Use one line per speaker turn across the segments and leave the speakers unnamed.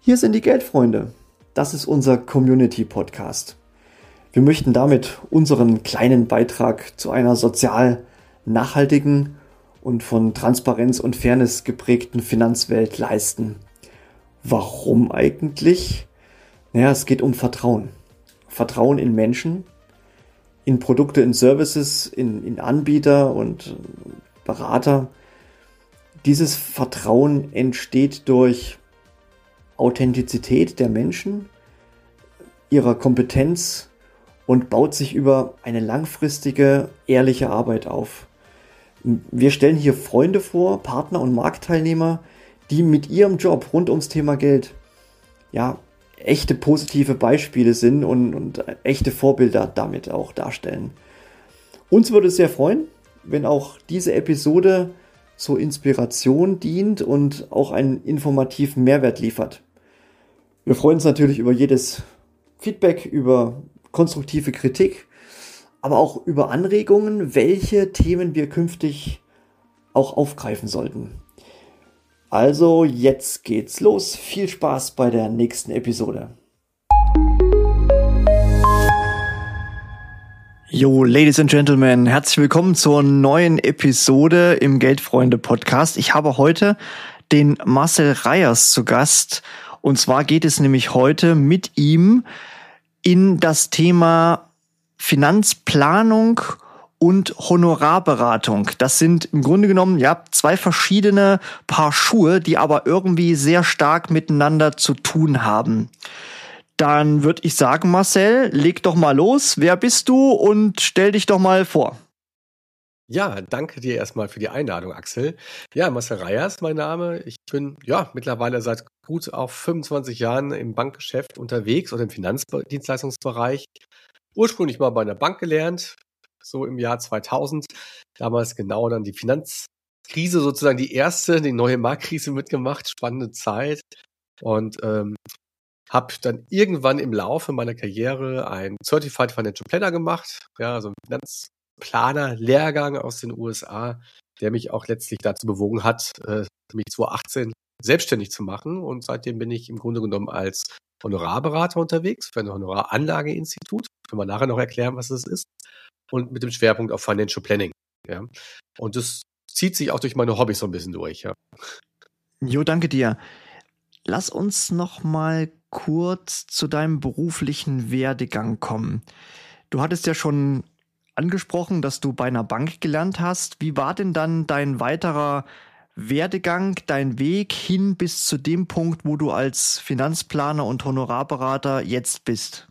Hier sind die Geldfreunde. Das ist unser Community-Podcast. Wir möchten damit unseren kleinen Beitrag zu einer sozial nachhaltigen und von Transparenz und Fairness geprägten Finanzwelt leisten. Warum eigentlich? Naja, es geht um Vertrauen. Vertrauen in Menschen, in Produkte, in Services, in Anbieter und Berater. Dieses Vertrauen entsteht durch Authentizität der Menschen, ihrer Kompetenz und baut sich über eine langfristige, ehrliche Arbeit auf. Wir stellen hier Freunde vor, Partner und Marktteilnehmer, die mit ihrem Job rund ums Thema Geld echte positive Beispiele sind und echte Vorbilder damit auch darstellen. Uns würde es sehr freuen, wenn auch diese Episode zur Inspiration dient und auch einen informativen Mehrwert liefert. Wir freuen uns natürlich über jedes Feedback, über konstruktive Kritik, aber auch über Anregungen, welche Themen wir künftig auch aufgreifen sollten. Also jetzt geht's los. Viel Spaß bei der nächsten Episode. Jo, Ladies and Gentlemen, herzlich willkommen zur neuen Episode im Geldfreunde-Podcast. Ich habe heute den Marcel Reyers zu Gast. Und zwar geht es nämlich heute mit ihm in das Thema Finanzplanung und Honorarberatung. Das sind im Grunde genommen zwei verschiedene Paar Schuhe, die aber irgendwie sehr stark miteinander zu tun haben. Dann würde ich sagen, Marcel, leg doch mal los. Wer bist du und stell dich doch mal vor.
Ja, danke dir erstmal für die Einladung, Axel. Ja, Marcel Reyers, mein Name. Ich bin mittlerweile seit gut auf 25 Jahren im Bankgeschäft unterwegs oder im Finanzdienstleistungsbereich. Ursprünglich mal bei einer Bank gelernt, so im Jahr 2000. Damals genau dann die Finanzkrise sozusagen die erste, die neue Marktkrise mitgemacht. Spannende Zeit. Und habe dann irgendwann im Laufe meiner Karriere einen Certified Financial Planner gemacht. Ja, so ein Finanzplaner-Lehrgang aus den USA, der mich auch letztlich dazu bewogen hat, mich 2018 selbstständig zu machen. Und seitdem bin ich im Grunde genommen als Honorarberater unterwegs für ein Honoraranlageinstitut. Können wir nachher noch erklären, was das ist. Und mit dem Schwerpunkt auf Financial Planning. Ja. Und das zieht sich auch durch meine Hobbys so ein bisschen durch. Ja.
Jo, danke dir. Lass uns noch mal kurz zu deinem beruflichen Werdegang kommen. Du hattest ja schon angesprochen, dass du bei einer Bank gelernt hast. Wie war denn dann dein weiterer Werdegang, dein Weg hin bis zu dem Punkt, wo du als Finanzplaner und Honorarberater jetzt bist?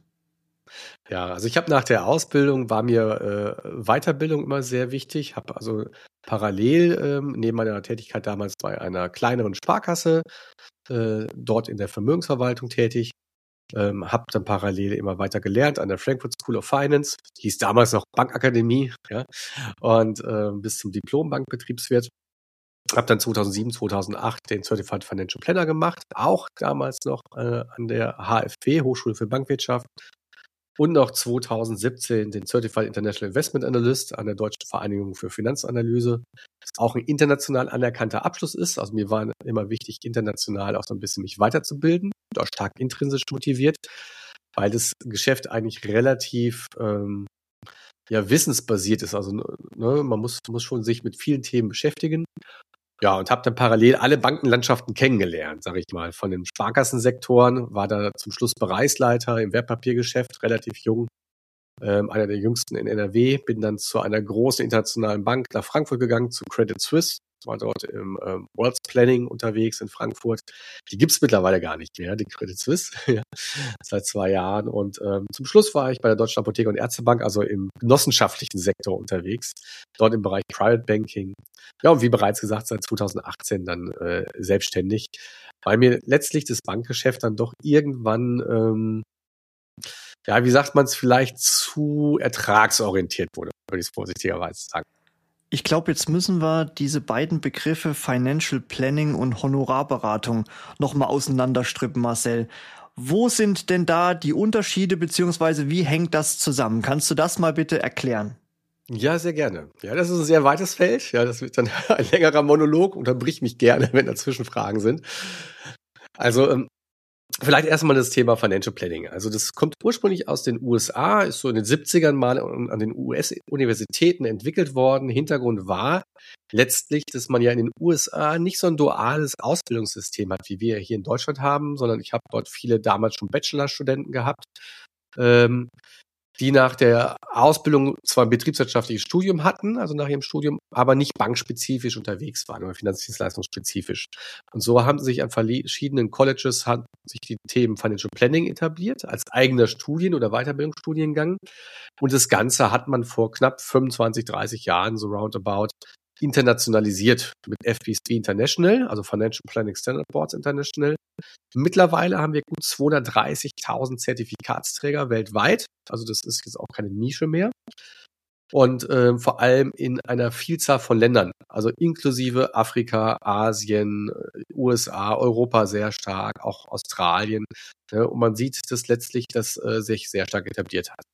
Ja, also ich habe nach der Ausbildung, war mir Weiterbildung immer sehr wichtig, habe also parallel neben meiner Tätigkeit damals bei einer kleineren Sparkasse dort in der Vermögensverwaltung tätig, habe dann parallel immer weiter gelernt an der Frankfurt School of Finance, hieß damals noch Bankakademie, ja, und bis zum Diplom-Bankbetriebswirt. Habe dann 2007, 2008 den Certified Financial Planner gemacht, auch damals noch an der HFW, Hochschule für Bankwirtschaft. Und noch 2017 den Certified International Investment Analyst an der Deutschen Vereinigung für Finanzanalyse, was auch ein international anerkannter Abschluss ist. Also mir war immer wichtig, international auch so ein bisschen mich weiterzubilden und auch stark intrinsisch motiviert, weil das Geschäft eigentlich relativ wissensbasiert ist. Also man muss schon sich mit vielen Themen beschäftigen. Ja, und habe dann parallel alle Bankenlandschaften kennengelernt, sage ich mal. Von den Sparkassensektoren, war da zum Schluss Bereichsleiter im Wertpapiergeschäft, relativ jung, einer der jüngsten in NRW. Bin dann zu einer großen internationalen Bank nach Frankfurt gegangen, zu Credit Suisse. War dort im World Planning unterwegs in Frankfurt. Die gibt's mittlerweile gar nicht mehr, die Credit Suisse, ja, seit 2 Jahren. Und zum Schluss war ich bei der Deutschen Apotheke- und Ärztebank, also im genossenschaftlichen Sektor unterwegs, dort im Bereich Private Banking. Ja, und wie bereits gesagt, seit 2018 dann selbstständig, weil mir letztlich das Bankgeschäft dann doch irgendwann, wie sagt man es, vielleicht zu ertragsorientiert wurde, würde ich es vorsichtigerweise sagen.
Ich glaube, jetzt müssen wir diese beiden Begriffe Financial Planning und Honorarberatung nochmal auseinanderstrippen, Marcel. Wo sind denn da die Unterschiede, beziehungsweise wie hängt das zusammen? Kannst du das mal bitte erklären?
Ja, sehr gerne. Ja, das ist ein sehr weites Feld. Ja, das wird dann ein längerer Monolog. Unterbrich mich gerne, wenn dazwischen Fragen sind. Also Vielleicht erstmal das Thema Financial Planning. Also das kommt ursprünglich aus den USA, ist so in den 70ern mal an den US-Universitäten entwickelt worden. Hintergrund war letztlich, dass man ja in den USA nicht so ein duales Ausbildungssystem hat, wie wir hier in Deutschland haben, sondern ich habe dort viele damals schon Bachelorstudenten gehabt, die nach der Ausbildung zwar ein betriebswirtschaftliches Studium hatten, also nach ihrem Studium, aber nicht bankspezifisch unterwegs waren oder finanzdienstleistungsspezifisch. Und so haben sich an verschiedenen Colleges sich die Themen Financial Planning etabliert, als eigener Studien- oder Weiterbildungsstudiengang. Und das Ganze hat man vor knapp 25, 30 Jahren so roundabout internationalisiert mit FBSB International, also Financial Planning Standard Boards International. Mittlerweile haben wir gut 230.000 Zertifikatsträger weltweit. Also das ist jetzt auch keine Nische mehr. Und vor allem in einer Vielzahl von Ländern, also inklusive Afrika, Asien, USA, Europa sehr stark, auch Australien. Und man sieht, dass letztlich das sich sehr stark etabliert hat.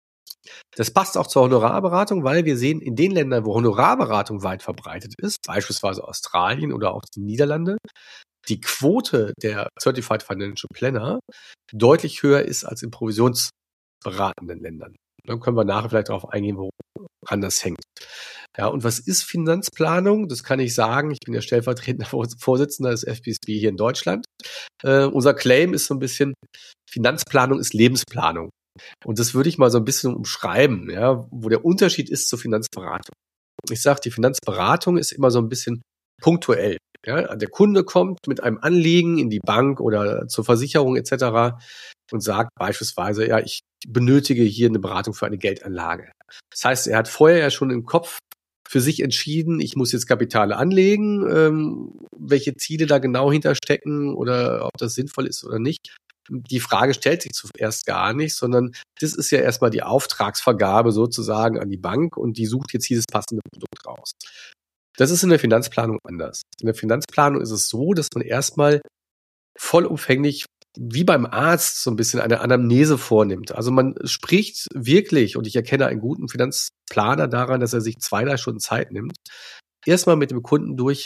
Das passt auch zur Honorarberatung, weil wir sehen, in den Ländern, wo Honorarberatung weit verbreitet ist, beispielsweise Australien oder auch die Niederlande, die Quote der Certified Financial Planner deutlich höher ist als in provisionsberatenden Ländern. Dann können wir nachher vielleicht darauf eingehen, woran das hängt. Ja, und was ist Finanzplanung? Das kann ich sagen. Ich bin der stellvertretende Vorsitzender des FBSB hier in Deutschland. Unser Claim ist so ein bisschen, Finanzplanung ist Lebensplanung. Und das würde ich mal so ein bisschen umschreiben, ja, wo der Unterschied ist zur Finanzberatung. Ich sage, die Finanzberatung ist immer so ein bisschen punktuell. Ja, der Kunde kommt mit einem Anliegen in die Bank oder zur Versicherung etc. und sagt beispielsweise, ja, ich benötige hier eine Beratung für eine Geldanlage. Das heißt, er hat vorher ja schon im Kopf für sich entschieden, ich muss jetzt Kapitale anlegen, welche Ziele da genau hinterstecken oder ob das sinnvoll ist oder nicht. Die Frage stellt sich zuerst gar nicht, sondern das ist ja erstmal die Auftragsvergabe sozusagen an die Bank und die sucht jetzt dieses passende Produkt raus. Das ist in der Finanzplanung anders. In der Finanzplanung ist es so, dass man erstmal vollumfänglich wie beim Arzt so ein bisschen eine Anamnese vornimmt. Also man spricht wirklich, und ich erkenne einen guten Finanzplaner daran, dass er sich 2-3 Stunden Zeit nimmt, erstmal mit dem Kunden durch,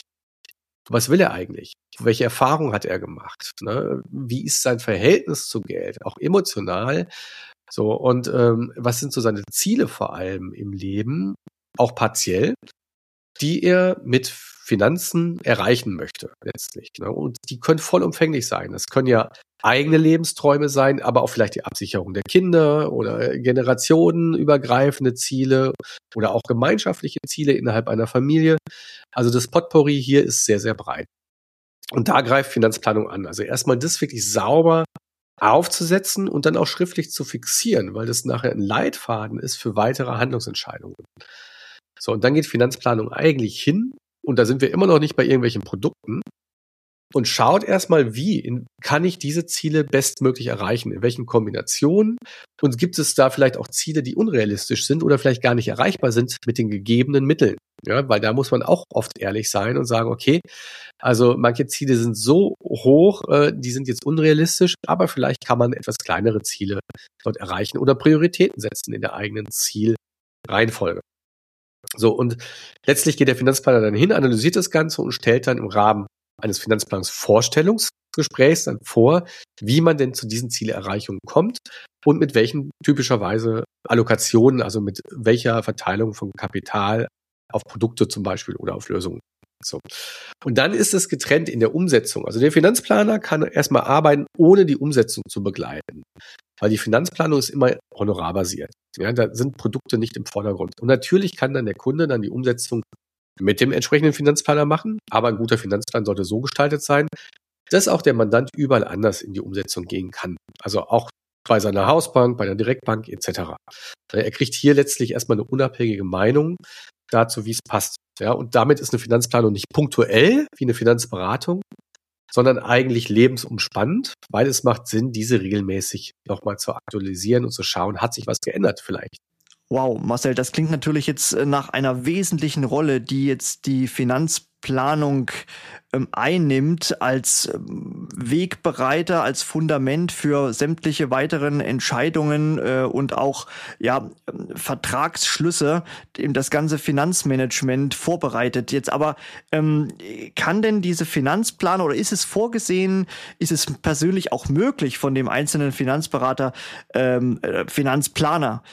was will er eigentlich? Welche Erfahrungen hat er gemacht? Ne? Wie ist sein Verhältnis zu Geld? Auch emotional. So, und was sind so seine Ziele vor allem im Leben? Auch partiell, die er mit Finanzen erreichen möchte, letztlich. Ne? Und die können vollumfänglich sein. Das können ja eigene Lebensträume sein, aber auch vielleicht die Absicherung der Kinder oder generationenübergreifende Ziele oder auch gemeinschaftliche Ziele innerhalb einer Familie. Also das Potpourri hier ist sehr, sehr breit. Und da greift Finanzplanung an. Also erstmal das wirklich sauber aufzusetzen und dann auch schriftlich zu fixieren, weil das nachher ein Leitfaden ist für weitere Handlungsentscheidungen. So, und dann geht Finanzplanung eigentlich hin, und da sind wir immer noch nicht bei irgendwelchen Produkten, und schaut erstmal, kann ich diese Ziele bestmöglich erreichen, in welchen Kombinationen, und gibt es da vielleicht auch Ziele, die unrealistisch sind oder vielleicht gar nicht erreichbar sind mit den gegebenen Mitteln. Ja, weil da muss man auch oft ehrlich sein und sagen, okay, also manche Ziele sind so hoch, die sind jetzt unrealistisch, aber vielleicht kann man etwas kleinere Ziele dort erreichen oder Prioritäten setzen in der eigenen Zielreihenfolge. So, und letztlich geht der Finanzplaner dann hin, analysiert das Ganze und stellt dann im Rahmen eines Finanzplanungsvorstellungsgesprächs dann vor, wie man denn zu diesen Zielerreichungen kommt und mit welchen typischerweise Allokationen, also mit welcher Verteilung von Kapital auf Produkte zum Beispiel oder auf Lösungen. So. Und dann ist es getrennt in der Umsetzung. Also der Finanzplaner kann erstmal arbeiten, ohne die Umsetzung zu begleiten. Weil die Finanzplanung ist immer honorarbasiert. Ja, da sind Produkte nicht im Vordergrund. Und natürlich kann dann der Kunde dann die Umsetzung mit dem entsprechenden Finanzplaner machen, aber ein guter Finanzplan sollte so gestaltet sein, dass auch der Mandant überall anders in die Umsetzung gehen kann. Also auch bei seiner Hausbank, bei der Direktbank etc. Er kriegt hier letztlich erstmal eine unabhängige Meinung dazu, wie es passt. Ja, und damit ist eine Finanzplanung nicht punktuell wie eine Finanzberatung, sondern eigentlich lebensumspannend, weil es macht Sinn, diese regelmäßig nochmal zu aktualisieren und zu schauen, hat sich was geändert vielleicht.
Wow, Marcel, das klingt natürlich jetzt nach einer wesentlichen Rolle, die jetzt die Finanzplanung Finanzplanung einnimmt als Wegbereiter, als Fundament für sämtliche weiteren Entscheidungen und auch Vertragsschlüsse, eben das ganze Finanzmanagement vorbereitet. Jetzt aber kann denn diese Finanzplanung oder ist es vorgesehen, ist es persönlich auch möglich von dem einzelnen Finanzberater, Finanzplaner,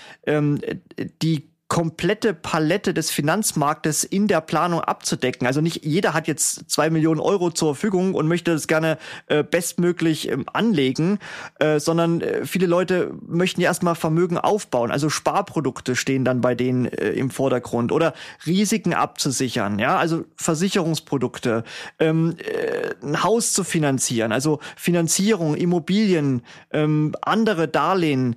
die komplette Palette des Finanzmarktes in der Planung abzudecken. Also nicht jeder hat jetzt 2 Millionen Euro zur Verfügung und möchte das gerne bestmöglich anlegen, sondern viele Leute möchten ja erstmal Vermögen aufbauen. Also Sparprodukte stehen dann bei denen im Vordergrund oder Risiken abzusichern, ja, also Versicherungsprodukte, ein Haus zu finanzieren, also Finanzierung, Immobilien, andere Darlehen.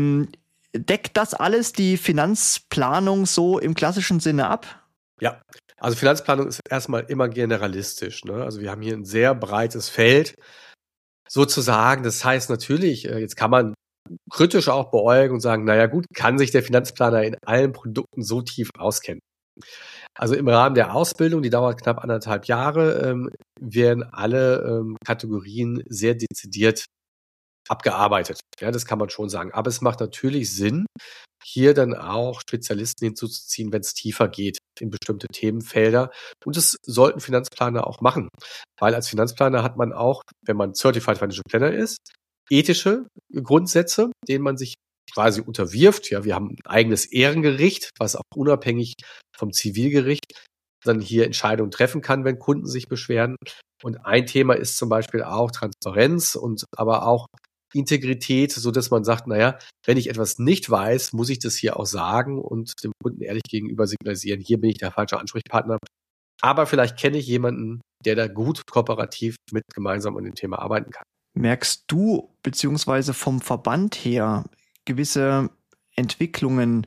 Deckt das alles die Finanzplanung so im klassischen Sinne ab?
Ja, also Finanzplanung ist erstmal immer generalistisch, ne? Also wir haben hier ein sehr breites Feld sozusagen. Das heißt natürlich, jetzt kann man kritisch auch beäugen und sagen, naja gut, kann sich der Finanzplaner in allen Produkten so tief auskennen? Also im Rahmen der Ausbildung, die dauert knapp 1,5 Jahre, werden alle Kategorien sehr dezidiert abgearbeitet. Ja, das kann man schon sagen. Aber es macht natürlich Sinn, hier dann auch Spezialisten hinzuzuziehen, wenn es tiefer geht in bestimmte Themenfelder. Und das sollten Finanzplaner auch machen. Weil als Finanzplaner hat man auch, wenn man Certified Financial Planner ist, ethische Grundsätze, denen man sich quasi unterwirft. Ja, wir haben ein eigenes Ehrengericht, was auch unabhängig vom Zivilgericht dann hier Entscheidungen treffen kann, wenn Kunden sich beschweren. Und ein Thema ist zum Beispiel auch Transparenz und aber auch Integrität, so dass man sagt, naja, wenn ich etwas nicht weiß, muss ich das hier auch sagen und dem Kunden ehrlich gegenüber signalisieren, hier bin ich der falsche Ansprechpartner. Aber vielleicht kenne ich jemanden, der da gut kooperativ mit gemeinsam an dem Thema arbeiten kann.
Merkst du, beziehungsweise vom Verband her, gewisse Entwicklungen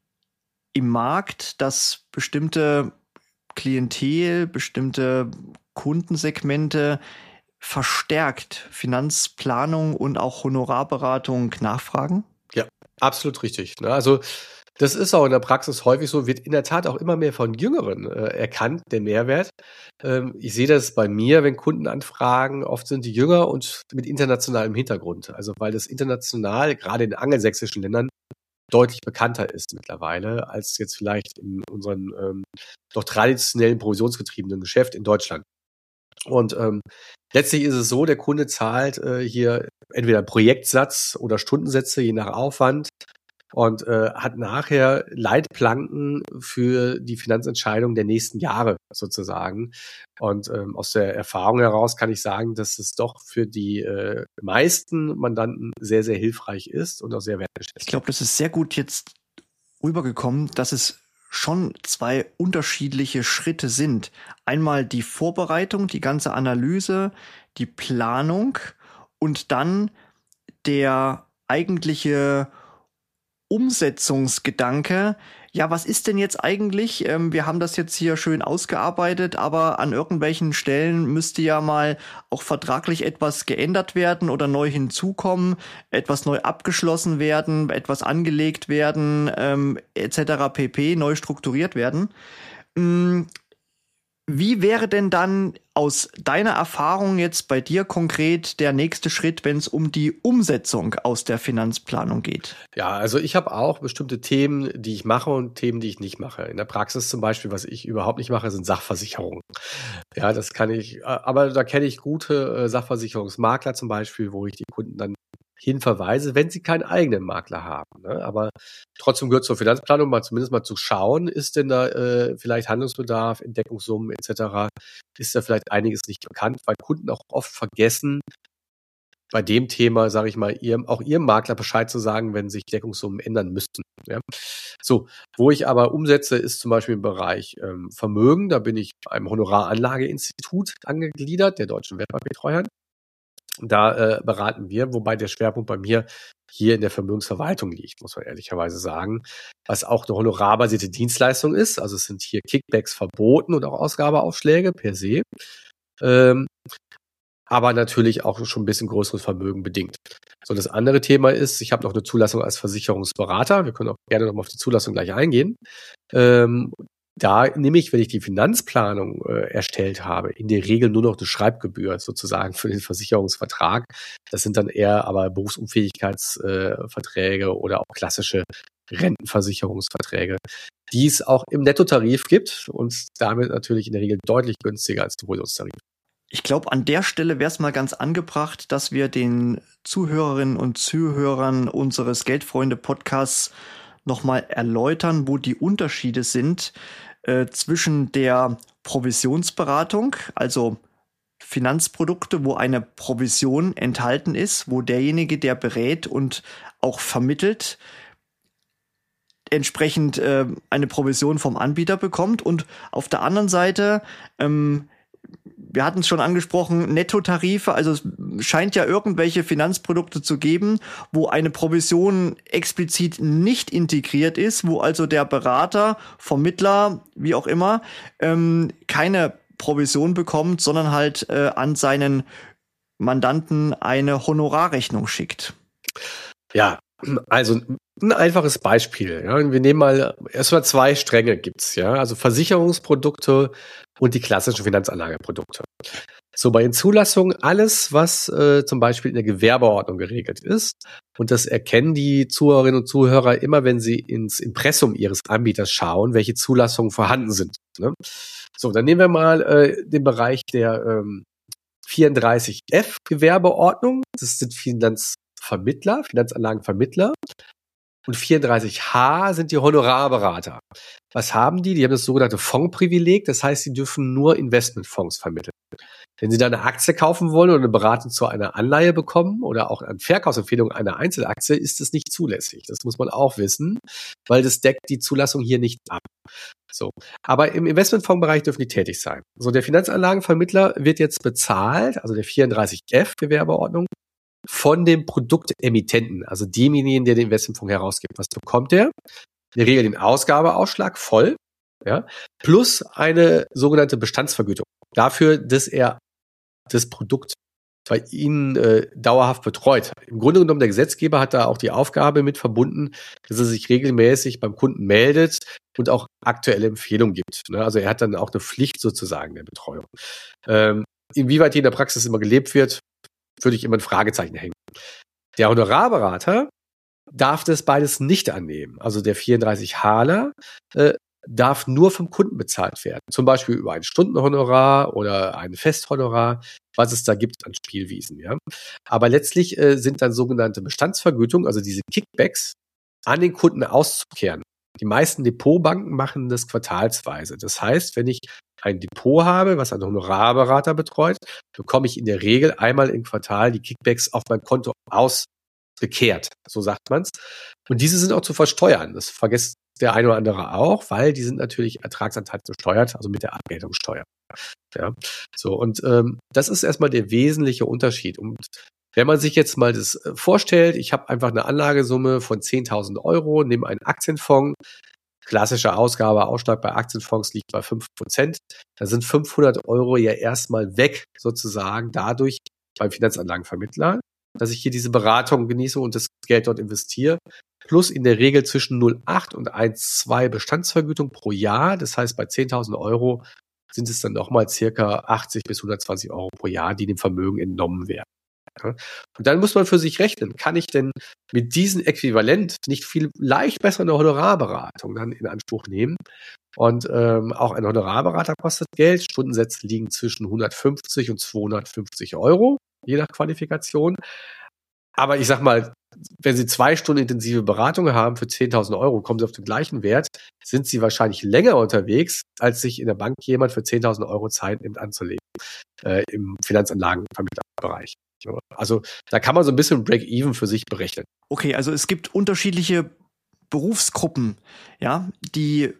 im Markt, dass bestimmte Klientel, bestimmte Kundensegmente verstärkt Finanzplanung und auch Honorarberatung nachfragen?
Ja, absolut richtig. Also das ist auch in der Praxis häufig so, wird in der Tat auch immer mehr von Jüngeren erkannt, der Mehrwert. Ich sehe das bei mir, wenn Kunden anfragen, oft sind die jünger und mit internationalem Hintergrund. Also weil das international, gerade in angelsächsischen Ländern, deutlich bekannter ist mittlerweile, als jetzt vielleicht in unserem doch traditionellen provisionsgetriebenen Geschäft in Deutschland. Und letztlich ist es so, der Kunde zahlt hier entweder Projektsatz oder Stundensätze, je nach Aufwand, und hat nachher Leitplanken für die Finanzentscheidung der nächsten Jahre sozusagen. Und aus der Erfahrung heraus kann ich sagen, dass es doch für die meisten Mandanten sehr, sehr hilfreich ist und auch sehr wertgeschätzt.
Ich glaube, das ist sehr gut jetzt rübergekommen, dass es schon 2 unterschiedliche Schritte sind. Einmal die Vorbereitung, die ganze Analyse, die Planung und dann der eigentliche Umsetzungsgedanke. Ja, was ist denn jetzt eigentlich? Wir haben das jetzt hier schön ausgearbeitet, aber an irgendwelchen Stellen müsste ja mal auch vertraglich etwas geändert werden oder neu hinzukommen, etwas neu abgeschlossen werden, etwas angelegt werden, etc. pp. Neu strukturiert werden. Wie wäre denn dann aus deiner Erfahrung jetzt bei dir konkret der nächste Schritt, wenn es um die Umsetzung aus der Finanzplanung geht?
Ja, also ich habe auch bestimmte Themen, die ich mache und Themen, die ich nicht mache. In der Praxis zum Beispiel, was ich überhaupt nicht mache, sind Sachversicherungen. Ja, das kann ich, aber da kenne ich gute Sachversicherungsmakler zum Beispiel, wo ich die Kunden dann hinverweise, wenn sie keinen eigenen Makler haben. Ne? Aber trotzdem gehört zur Finanzplanung zumindest mal zu schauen, ist denn da vielleicht Handlungsbedarf, Entdeckungssummen etc., ist da vielleicht einiges nicht bekannt, weil Kunden auch oft vergessen, bei dem Thema, sage ich mal, auch ihrem Makler Bescheid zu sagen, wenn sich Deckungssummen ändern müssten. Ja? So, wo ich aber umsetze, ist zum Beispiel im Bereich Vermögen. Da bin ich einem Honoraranlageinstitut angegliedert, der Deutschen Wertpapiertreuhand. Da beraten wir, wobei der Schwerpunkt bei mir hier in der Vermögensverwaltung liegt, muss man ehrlicherweise sagen, was auch eine honorarbasierte Dienstleistung ist. Also es sind hier Kickbacks verboten und auch Ausgabeaufschläge per se, aber natürlich auch schon ein bisschen größeres Vermögen bedingt. So, das andere Thema ist, ich habe noch eine Zulassung als Versicherungsberater. Wir können auch gerne noch mal auf die Zulassung gleich eingehen. da nehme ich, wenn ich die Finanzplanung erstellt habe, in der Regel nur noch eine Schreibgebühr sozusagen für den Versicherungsvertrag. Das sind dann eher aber Berufsunfähigkeitsverträge oder auch klassische Rentenversicherungsverträge, die es auch im Nettotarif gibt und damit natürlich in der Regel deutlich günstiger als der Provisionstarif.
Ich glaube, an der Stelle wäre es mal ganz angebracht, dass wir den Zuhörerinnen und Zuhörern unseres Geldfreunde-Podcasts nochmal erläutern, wo die Unterschiede sind zwischen der Provisionsberatung, also Finanzprodukte, wo eine Provision enthalten ist, wo derjenige, der berät und auch vermittelt, entsprechend eine Provision vom Anbieter bekommt, und auf der anderen Seite wir hatten es schon angesprochen, Nettotarife, also es scheint ja irgendwelche Finanzprodukte zu geben, wo eine Provision explizit nicht integriert ist, wo also der Berater, Vermittler, wie auch immer, keine Provision bekommt, sondern halt an seinen Mandanten eine Honorarrechnung schickt.
Ja, also ein einfaches Beispiel. Ja. Wir nehmen mal, erstmal 2 Stränge gibt's, ja, also Versicherungsprodukte und die klassischen Finanzanlageprodukte. So, bei den Zulassungen alles, was zum Beispiel in der Gewerbeordnung geregelt ist, und das erkennen die Zuhörerinnen und Zuhörer immer, wenn sie ins Impressum ihres Anbieters schauen, welche Zulassungen vorhanden sind. Ne? So, dann nehmen wir mal den Bereich der 34F Gewerbeordnung. Das sind Finanzvermittler, Finanzanlagenvermittler. Und 34H sind die Honorarberater. Was haben die? Die haben das sogenannte Fondsprivileg. Das heißt, sie dürfen nur Investmentfonds vermitteln. Wenn Sie da eine Aktie kaufen wollen oder eine Beratung zu einer Anleihe bekommen oder auch eine Verkaufsempfehlung einer Einzelaktie, ist das nicht zulässig. Das muss man auch wissen, weil das deckt die Zulassung hier nicht ab. So. Aber im Investmentfondsbereich dürfen die tätig sein. So, der Finanzanlagenvermittler wird jetzt bezahlt, also der 34F Gewerbeordnung, von dem Produktemittenten, also demjenigen, der den Investmentfonds herausgibt. Was bekommt der? In der Regel den Ausgabeausschlag voll, ja, plus eine sogenannte Bestandsvergütung dafür, dass er das Produkt bei Ihnen dauerhaft betreut. Im Grunde genommen, der Gesetzgeber hat da auch die Aufgabe mit verbunden, dass er sich regelmäßig beim Kunden meldet und auch aktuelle Empfehlungen gibt. Ne? Also er hat dann auch eine Pflicht sozusagen der Betreuung. Inwieweit die in der Praxis immer gelebt wird, würde ich immer ein Fragezeichen hängen. Der Honorarberater darf das beides nicht annehmen. Also der 34 Haler darf nur vom Kunden bezahlt werden. Zum Beispiel über ein Stundenhonorar oder ein Festhonorar, was es da gibt an Spielwiesen. Ja. Aber letztlich sind dann sogenannte Bestandsvergütungen, also diese Kickbacks, an den Kunden auszukehren. Die meisten Depotbanken machen das quartalsweise. Das heißt, wenn ich ein Depot habe, was ein Honorarberater betreut, bekomme ich in der Regel einmal im Quartal die Kickbacks auf mein Konto ausgekehrt. So sagt man's. Und diese sind auch zu versteuern. Das vergisst der eine oder andere auch, weil die sind natürlich Ertragsanteil besteuert, also mit der Abgeltungssteuer. Ja, so, und das ist erstmal der wesentliche Unterschied. Und wenn man sich jetzt mal das vorstellt, ich habe einfach eine Anlagesumme von 10.000 Euro, nehme einen Aktienfonds, klassischer Ausgabeausschlag bei Aktienfonds liegt bei 5%, da sind 500 Euro ja erstmal weg, sozusagen dadurch beim Finanzanlagenvermittler, dass ich hier diese Beratung genieße und das Geld dort investiere, plus in der Regel zwischen 0,8 und 1,2 Bestandsvergütung pro Jahr. Das heißt, bei 10.000 Euro sind es dann nochmal circa 80 bis 120 Euro pro Jahr, die dem Vermögen entnommen werden. Und dann muss man für sich rechnen, kann ich denn mit diesem Äquivalent nicht viel leicht besser eine Honorarberatung dann in Anspruch nehmen? Und auch ein Honorarberater kostet Geld. Stundensätze liegen zwischen 150 und 250 Euro, je nach Qualifikation. Aber ich sag mal, wenn Sie 2 Stunden intensive Beratung haben für 10.000 Euro, kommen Sie auf den gleichen Wert, sind Sie wahrscheinlich länger unterwegs, als sich in der Bank jemand für 10.000 Euro Zeit nimmt anzulegen, im Finanzanlagenvermittlerbereich. Also da kann man so ein bisschen Break-Even für sich berechnen.
Okay, also es gibt unterschiedliche Berufsgruppen, ja, die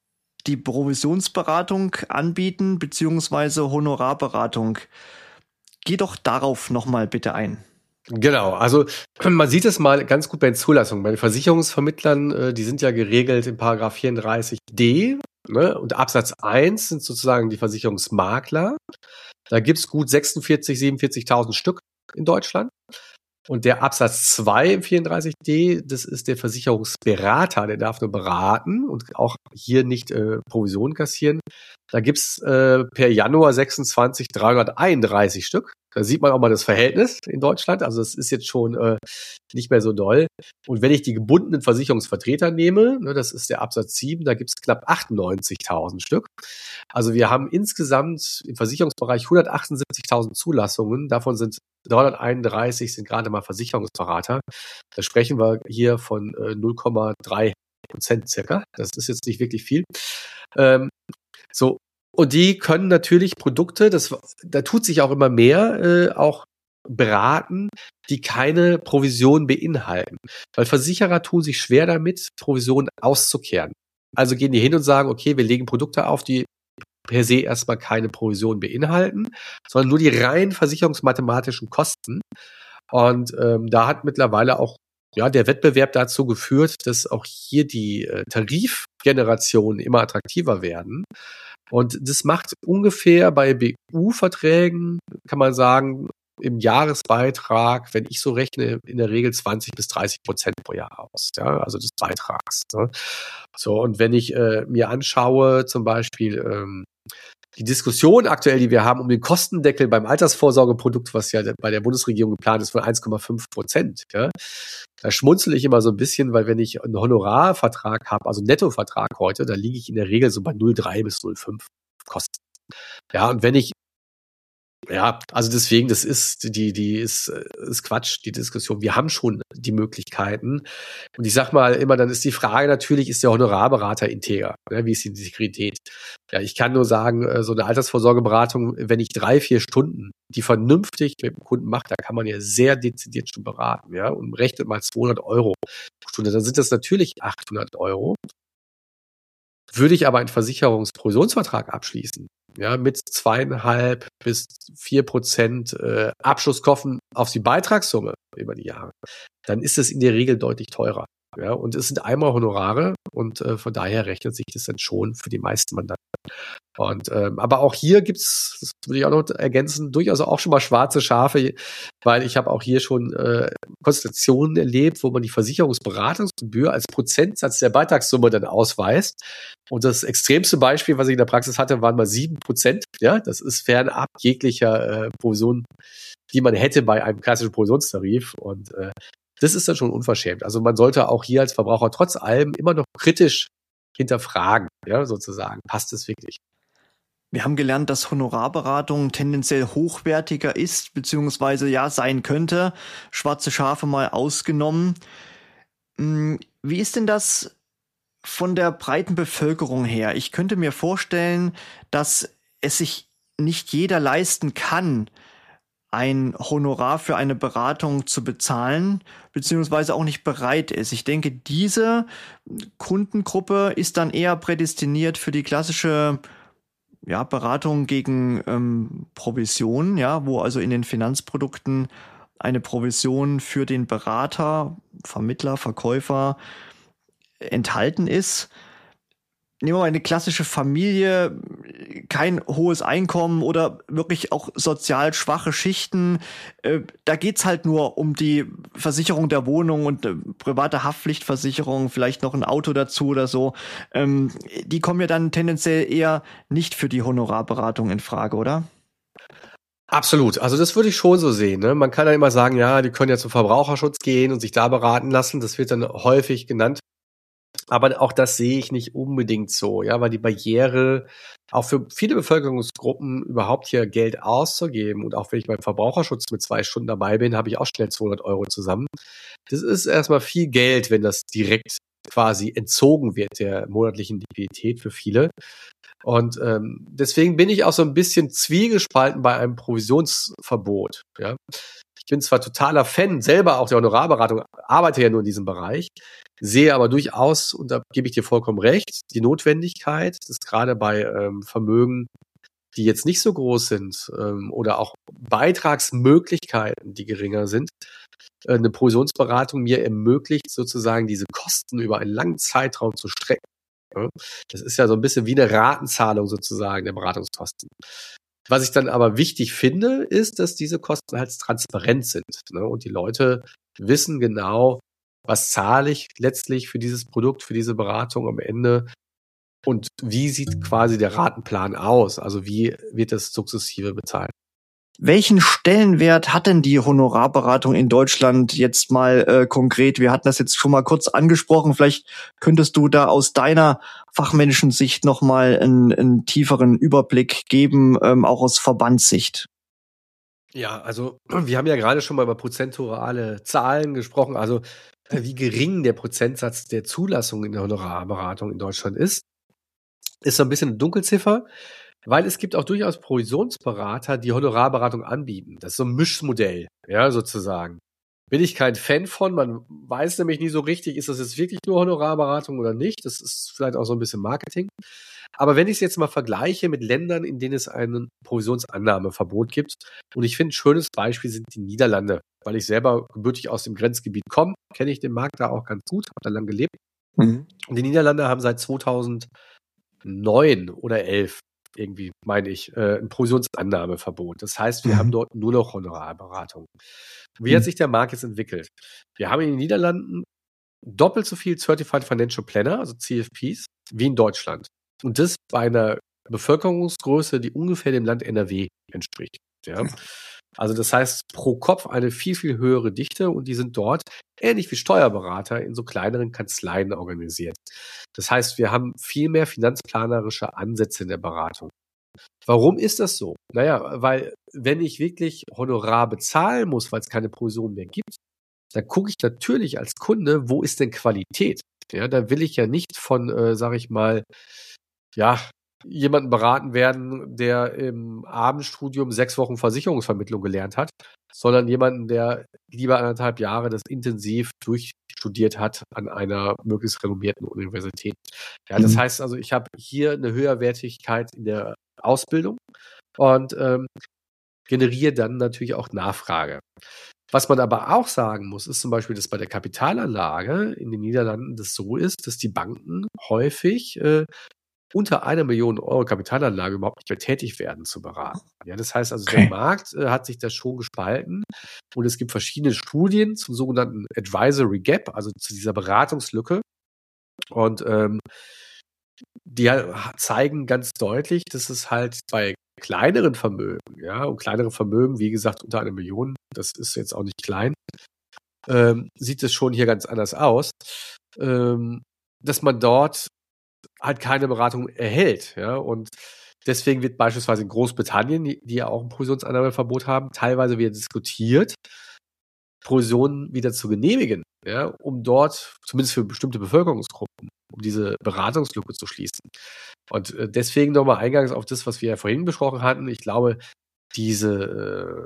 Provisionsberatung anbieten, beziehungsweise Honorarberatung. Geh doch darauf nochmal bitte ein.
Genau, also man sieht es mal ganz gut bei den Zulassungen. Bei den Versicherungsvermittlern, die sind ja geregelt in Paragraph 34d, ne? Und Absatz 1 sind sozusagen die Versicherungsmakler. Da gibt's gut 46.000, 47.000 Stück in Deutschland. Und der Absatz 2 im 34d, das ist der Versicherungsberater, der darf nur beraten und auch hier nicht Provision kassieren. Da gibt's per Januar 26 331 Stück. Da sieht man auch mal das Verhältnis in Deutschland. Also das ist jetzt schon nicht mehr so doll. Und wenn ich die gebundenen Versicherungsvertreter nehme, ne, das ist der Absatz 7, da gibt's knapp 98.000 Stück. Also wir haben insgesamt im Versicherungsbereich 178.000 Zulassungen. Davon sind 331 sind gerade mal Versicherungsberater. Da sprechen wir hier von 0,3% circa. Das ist jetzt nicht wirklich viel. So. Und die können natürlich Produkte, da tut sich auch immer mehr, auch beraten, die keine Provision beinhalten. Weil Versicherer tun sich schwer damit, Provisionen auszukehren. Also gehen die hin und sagen, okay, wir legen Produkte auf, die per se erstmal keine Provision beinhalten, sondern nur die rein versicherungsmathematischen Kosten. Und da hat mittlerweile auch der Wettbewerb dazu geführt, dass auch hier die Tarifgenerationen immer attraktiver werden. Und das macht ungefähr bei BU-Verträgen, kann man sagen, im Jahresbeitrag, wenn ich so rechne, in der Regel 20-30% pro Jahr aus, ja, also des Beitrags. Ne? So, und wenn ich mir anschaue, zum Beispiel die Diskussion aktuell, die wir haben um den Kostendeckel beim Altersvorsorgeprodukt, was ja bei der Bundesregierung geplant ist, von 1,5%. Ja, da schmunzel ich immer so ein bisschen, weil wenn ich einen Honorarvertrag habe, also einen Nettovertrag heute, da liege ich in der Regel so bei 0,3 bis 0,5 Kosten. Ja, und wenn ich also deswegen, das ist ist Quatsch, die Diskussion. Wir haben schon die Möglichkeiten. Und ich sag mal immer, dann ist die Frage natürlich, ist der Honorarberater integer? Ne? Wie ist die Integrität? Ja, ich kann nur sagen, so eine Altersvorsorgeberatung, wenn ich 3-4 Stunden die vernünftig mit dem Kunden mache, da kann man ja sehr dezidiert schon beraten, ja, und rechnet mal 200 Euro pro Stunde, dann sind das natürlich 800 Euro. Würde ich aber einen Versicherungsprovisionsvertrag abschließen, ja, mit 2,5 bis 4% Abschlusskosten auf die Beitragssumme über die Jahre, dann ist es in der Regel deutlich teurer. Ja, und es sind einmal Honorare und von daher rechnet sich das dann schon für die meisten Mandanten. Und aber auch hier gibt's, das würde ich auch noch ergänzen, durchaus auch schon mal schwarze Schafe, weil ich habe auch hier schon Konstellationen erlebt, wo man die Versicherungsberatungsgebühr als Prozentsatz der Beitragssumme dann ausweist. Und das extremste Beispiel, was ich in der Praxis hatte, waren mal 7%. Ja, das ist fernab jeglicher Provision, die man hätte bei einem klassischen Provisionstarif. Und das ist dann schon unverschämt. Also man sollte auch hier als Verbraucher trotz allem immer noch kritisch hinterfragen, ja, sozusagen. Passt es wirklich?
Wir haben gelernt, dass Honorarberatung tendenziell hochwertiger ist, beziehungsweise ja sein könnte. Schwarze Schafe mal ausgenommen. Wie ist denn das von der breiten Bevölkerung her? Ich könnte mir vorstellen, dass es sich nicht jeder leisten kann, ein Honorar für eine Beratung zu bezahlen, beziehungsweise auch nicht bereit ist. Ich denke, diese Kundengruppe ist dann eher prädestiniert für die klassische Beratung gegen Provision, ja, wo also in den Finanzprodukten eine Provision für den Berater, Vermittler, Verkäufer enthalten ist. Nehmen wir mal eine klassische Familie, kein hohes Einkommen oder wirklich auch sozial schwache Schichten. Da geht's halt nur um die Versicherung der Wohnung und private Haftpflichtversicherung, vielleicht noch ein Auto dazu oder so. Die kommen ja dann tendenziell eher nicht für die Honorarberatung in Frage, oder?
Absolut. Also das würde ich schon so sehen. Ne? Man kann ja immer sagen, ja, die können ja zum Verbraucherschutz gehen und sich da beraten lassen. Das wird dann häufig genannt. Aber auch das sehe ich nicht unbedingt so, ja, weil die Barriere auch für viele Bevölkerungsgruppen überhaupt hier Geld auszugeben und auch wenn ich beim Verbraucherschutz mit 2 Stunden dabei bin, habe ich auch schnell 200 Euro zusammen. Das ist erstmal viel Geld, wenn das direkt quasi entzogen wird der monatlichen Liquidität für viele. Und deswegen bin ich auch so ein bisschen zwiegespalten bei einem Provisionsverbot, ja. Ich bin zwar totaler Fan selber auch der Honorarberatung, arbeite ja nur in diesem Bereich, sehe aber durchaus, und da gebe ich dir vollkommen recht, die Notwendigkeit, dass gerade bei Vermögen, die jetzt nicht so groß sind oder auch Beitragsmöglichkeiten, die geringer sind, eine Provisionsberatung mir ermöglicht, sozusagen diese Kosten über einen langen Zeitraum zu strecken. Ja? Das ist ja so ein bisschen wie eine Ratenzahlung sozusagen der Beratungskosten. Was ich dann aber wichtig finde, ist, dass diese Kosten halt transparent sind, ne? Und die Leute wissen genau, was zahle ich letztlich für dieses Produkt, für diese Beratung am Ende und wie sieht quasi der Ratenplan aus? Also wie wird das sukzessive bezahlt?
Welchen Stellenwert hat denn die Honorarberatung in Deutschland jetzt mal konkret? Wir hatten das jetzt schon mal kurz angesprochen. Vielleicht könntest du da aus deiner fachmännischen Sicht noch mal einen tieferen Überblick geben, auch aus Verbandssicht.
Ja, also wir haben ja gerade schon mal über prozentuale Zahlen gesprochen, also wie gering der Prozentsatz der Zulassung in der Honorarberatung in Deutschland ist so ein bisschen eine Dunkelziffer, weil es gibt auch durchaus Provisionsberater, die Honorarberatung anbieten. Das ist so ein Mischmodell, ja, sozusagen. Bin ich kein Fan von. Man weiß nämlich nie so richtig, ist das jetzt wirklich nur Honorarberatung oder nicht. Das ist vielleicht auch so ein bisschen Marketing. Aber wenn ich es jetzt mal vergleiche mit Ländern, in denen es ein Provisionsannahmeverbot gibt, und ich finde, ein schönes Beispiel sind die Niederlande, weil ich selber gebürtig aus dem Grenzgebiet komme, kenne ich den Markt da auch ganz gut, habe da lang gelebt.
Mhm.
Und die Niederlande haben seit 2009 oder 11 irgendwie, meine ich, ein Provisionsannahmeverbot. Das heißt, wir haben dort nur noch Honorarberatung. Wie hat sich der Markt jetzt entwickelt? Wir haben in den Niederlanden doppelt so viel Certified Financial Planner, also CFPs, wie in Deutschland. Und das bei einer Bevölkerungsgröße, die ungefähr dem Land NRW entspricht. Ja? Also das heißt, pro Kopf eine viel, viel höhere Dichte und die sind dort, ähnlich wie Steuerberater, in so kleineren Kanzleien organisiert. Das heißt, wir haben viel mehr finanzplanerische Ansätze in der Beratung. Warum ist das so? Naja, weil wenn ich wirklich Honorar bezahlen muss, weil es keine Provision mehr gibt, dann gucke ich natürlich als Kunde, wo ist denn Qualität? Ja, da will ich ja nicht von, sage ich mal, ja, jemanden beraten werden, der im Abendstudium 6 Wochen Versicherungsvermittlung gelernt hat, sondern jemanden, der lieber 1,5 Jahre das intensiv durchstudiert hat an einer möglichst renommierten Universität. Ja, das heißt also, ich habe hier eine Höherwertigkeit in der Ausbildung und generiere dann natürlich auch Nachfrage. Was man aber auch sagen muss, ist zum Beispiel, dass bei der Kapitalanlage in den Niederlanden das so ist, dass die Banken häufig unter 1 Million Euro Kapitalanlage überhaupt nicht mehr tätig werden zu beraten. Ja, das heißt also, der Markt hat sich da schon gespalten und es gibt verschiedene Studien zum sogenannten Advisory Gap, also zu dieser Beratungslücke. Und die zeigen ganz deutlich, dass es halt bei kleineren Vermögen, ja, und kleinere Vermögen, wie gesagt, unter 1 Million, das ist jetzt auch nicht klein, sieht es schon hier ganz anders aus, dass man dort halt keine Beratung erhält, ja, und deswegen wird beispielsweise in Großbritannien, die ja auch ein Provisionsannahmeverbot haben, teilweise wieder diskutiert, Provisionen wieder zu genehmigen, ja, um dort, zumindest für bestimmte Bevölkerungsgruppen, um diese Beratungslücke zu schließen. Und deswegen nochmal eingangs auf das, was wir ja vorhin besprochen hatten. Ich glaube, diese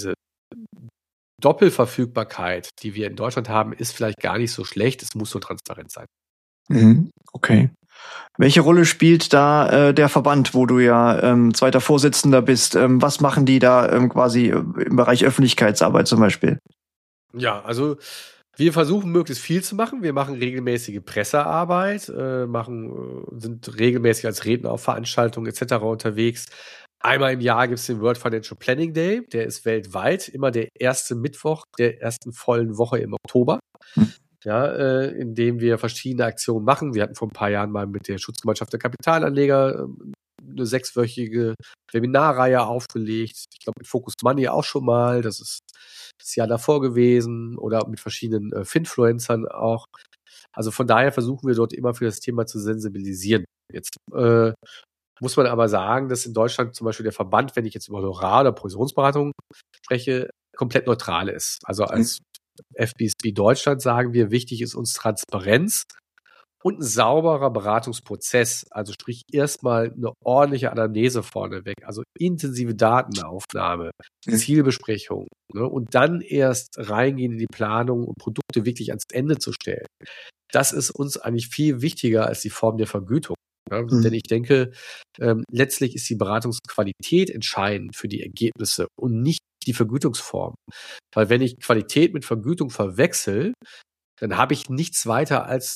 Doppelverfügbarkeit, die wir in Deutschland haben, ist vielleicht gar nicht so schlecht. Es muss so transparent sein.
Okay. Welche Rolle spielt da der Verband, wo du ja zweiter Vorsitzender bist? Was machen die da quasi im Bereich Öffentlichkeitsarbeit zum Beispiel?
Ja, also wir versuchen möglichst viel zu machen. Wir machen regelmäßige Pressearbeit, sind regelmäßig als Redner auf Veranstaltungen etc. unterwegs. Einmal im Jahr gibt es den World Financial Planning Day. Der ist weltweit immer der erste Mittwoch der ersten vollen Woche im Oktober. Ja, in dem wir verschiedene Aktionen machen. Wir hatten vor ein paar Jahren mal mit der Schutzgemeinschaft der Kapitalanleger eine 6-wöchige Webinarreihe aufgelegt. Ich glaube, mit Focus Money auch schon mal. Das ist das Jahr davor gewesen. Oder mit verschiedenen Finfluencern auch. Also von daher versuchen wir dort immer für das Thema zu sensibilisieren. Jetzt muss man aber sagen, dass in Deutschland zum Beispiel der Verband, wenn ich jetzt über Honorar- oder Provisionsberatung spreche, komplett neutral ist. Also als FBSB Deutschland sagen wir, wichtig ist uns Transparenz und ein sauberer Beratungsprozess. Also sprich erstmal eine ordentliche Anamnese vorneweg, also intensive Datenaufnahme, Zielbesprechung, ne, und dann erst reingehen in die Planung und Produkte wirklich ans Ende zu stellen. Das ist uns eigentlich viel wichtiger als die Form der Vergütung. Ja, denn ich denke, letztlich ist die Beratungsqualität entscheidend für die Ergebnisse und nicht die Vergütungsform. Weil wenn ich Qualität mit Vergütung verwechsel, dann habe ich nichts weiter als ein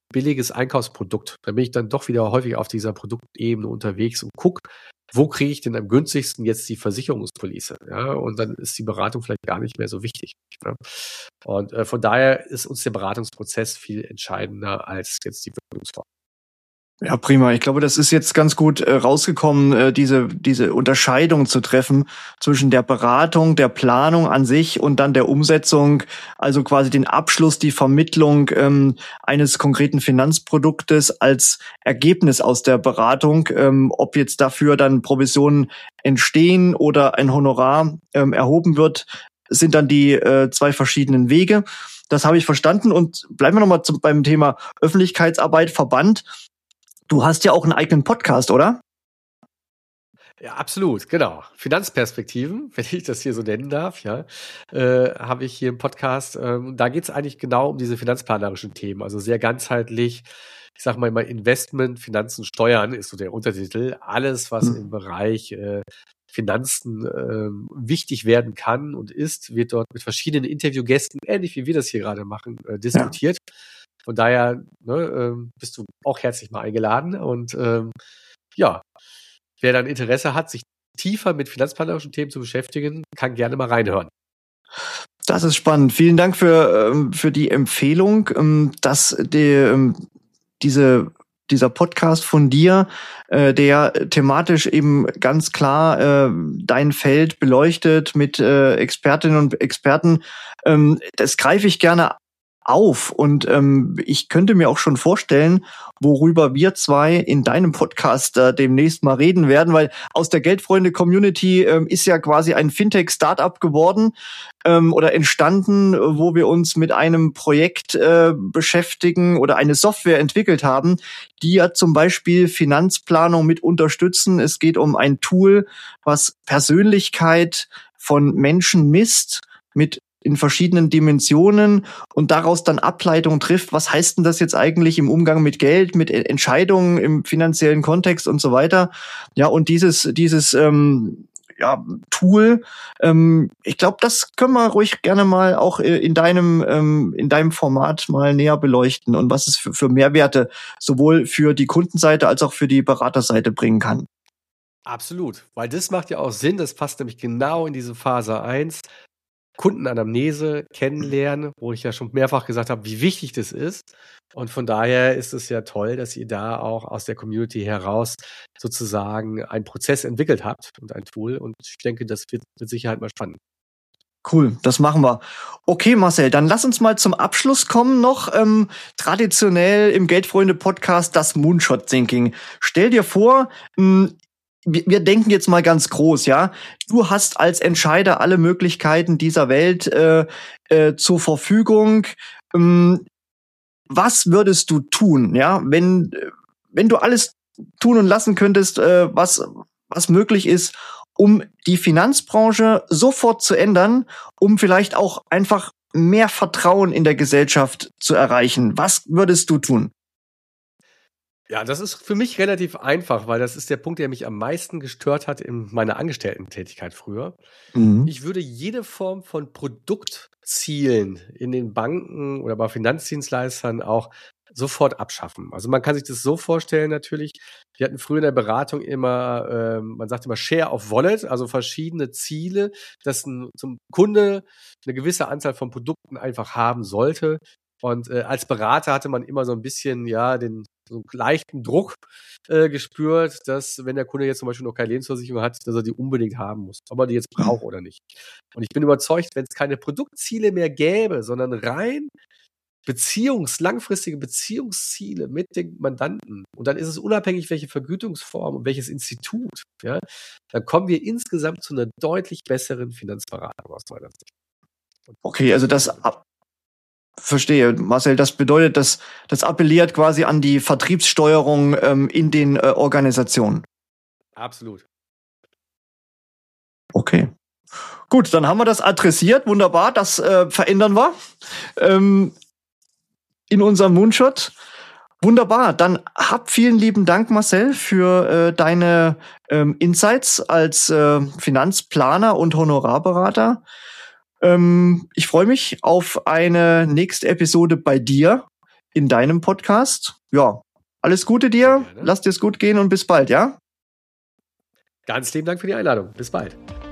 billiges Einkaufsprodukt. Da bin ich dann doch wieder häufig auf dieser Produktebene unterwegs und gucke, wo kriege ich denn am günstigsten jetzt die Versicherungspolice? Ja, und dann ist die Beratung vielleicht gar nicht mehr so wichtig. Ja. Und von daher ist uns der Beratungsprozess viel entscheidender als jetzt die Wirkungsform.
Ja, prima. Ich glaube, das ist jetzt ganz gut rausgekommen, diese Unterscheidung zu treffen zwischen der Beratung, der Planung an sich und dann der Umsetzung, also quasi den Abschluss, die Vermittlung eines konkreten Finanzproduktes als Ergebnis aus der Beratung, ob jetzt dafür dann Provisionen entstehen oder ein Honorar erhoben wird, sind dann die zwei verschiedenen Wege. Das habe ich verstanden. Und bleiben wir nochmal beim Thema Öffentlichkeitsarbeit, Verband. Du hast ja auch einen eigenen Podcast, oder?
Ja, absolut, genau. Finanzperspektiven, wenn ich das hier so nennen darf, ja, habe ich hier im Podcast. Da geht es eigentlich genau um diese finanzplanerischen Themen, also sehr ganzheitlich. Ich sage mal immer Investment, Finanzen, Steuern ist so der Untertitel. Alles, was im Bereich Finanzen wichtig werden kann und ist, wird dort mit verschiedenen Interviewgästen, ähnlich wie wir das hier gerade machen, diskutiert. Ja. Von daher bist du auch herzlich mal eingeladen. Und ja, wer dann Interesse hat, sich tiefer mit finanzplanerischen Themen zu beschäftigen, kann gerne mal reinhören.
Das ist spannend. Vielen Dank für die Empfehlung, dass dieser Podcast von dir, der thematisch eben ganz klar dein Feld beleuchtet mit Expertinnen und Experten, das greife ich gerne auf. Und ich könnte mir auch schon vorstellen, worüber wir zwei in deinem Podcast demnächst mal reden werden, weil aus der Geldfreunde-Community ist ja quasi ein Fintech-Startup geworden oder entstanden, wo wir uns mit einem Projekt beschäftigen oder eine Software entwickelt haben, die ja zum Beispiel Finanzplanung mit unterstützen. Es geht um ein Tool, was Persönlichkeit von Menschen misst mit in verschiedenen Dimensionen und daraus dann Ableitung trifft. Was heißt denn das jetzt eigentlich im Umgang mit Geld, mit Entscheidungen im finanziellen Kontext und so weiter? Ja, und dieses Tool, ich glaube, das können wir ruhig gerne mal auch in deinem Format mal näher beleuchten und was es für Mehrwerte sowohl für die Kundenseite als auch für die Beraterseite bringen kann.
Absolut, weil das macht ja auch Sinn, das passt nämlich genau in diese Phase 1. Kundenanamnese kennenlernen, wo ich ja schon mehrfach gesagt habe, wie wichtig das ist. Und von daher ist es ja toll, dass ihr da auch aus der Community heraus sozusagen einen Prozess entwickelt habt und ein Tool. Und ich denke, das wird mit Sicherheit mal spannend.
Cool, das machen wir. Okay, Marcel, dann lass uns mal zum Abschluss kommen noch. Traditionell im Geldfreunde-Podcast das Moonshot-Thinking. Stell dir vor, wir denken jetzt mal ganz groß, ja. Du hast als Entscheider alle Möglichkeiten dieser Welt zur Verfügung. Was würdest du tun, ja, wenn du alles tun und lassen könntest, was möglich ist, um die Finanzbranche sofort zu ändern, um vielleicht auch einfach mehr Vertrauen in der Gesellschaft zu erreichen? Was würdest du tun?
Ja, das ist für mich relativ einfach, weil das ist der Punkt, der mich am meisten gestört hat in meiner Angestellten-Tätigkeit früher. Mhm. Ich würde jede Form von Produktzielen in den Banken oder bei Finanzdienstleistern auch sofort abschaffen. Also man kann sich das so vorstellen natürlich, wir hatten früher in der Beratung immer, man sagt immer Share of Wallet, also verschiedene Ziele, dass zum Kunde eine gewisse Anzahl von Produkten einfach haben sollte. Und als Berater hatte man immer so ein bisschen, ja, so einen leichten Druck gespürt, dass wenn der Kunde jetzt zum Beispiel noch keine Lebensversicherung hat, dass er die unbedingt haben muss, ob er die jetzt braucht oder nicht. Und ich bin überzeugt, wenn es keine Produktziele mehr gäbe, sondern rein langfristige Beziehungsziele mit den Mandanten, und dann ist es unabhängig, welche Vergütungsform und welches Institut, ja, dann kommen wir insgesamt zu einer deutlich besseren Finanzberatung aus meiner Sicht.
Okay, also verstehe, Marcel, das bedeutet, das appelliert quasi an die Vertriebssteuerung in den Organisationen.
Absolut.
Okay. Gut, dann haben wir das adressiert. Wunderbar, das verändern wir in unserem Moonshot. Wunderbar, dann vielen lieben Dank, Marcel, für deine Insights als Finanzplaner und Honorarberater. Ich freue mich auf eine nächste Episode bei dir in deinem Podcast. Ja, alles Gute dir, lass dir es gut gehen und bis bald, ja?
Ganz lieben Dank für die Einladung. Bis bald.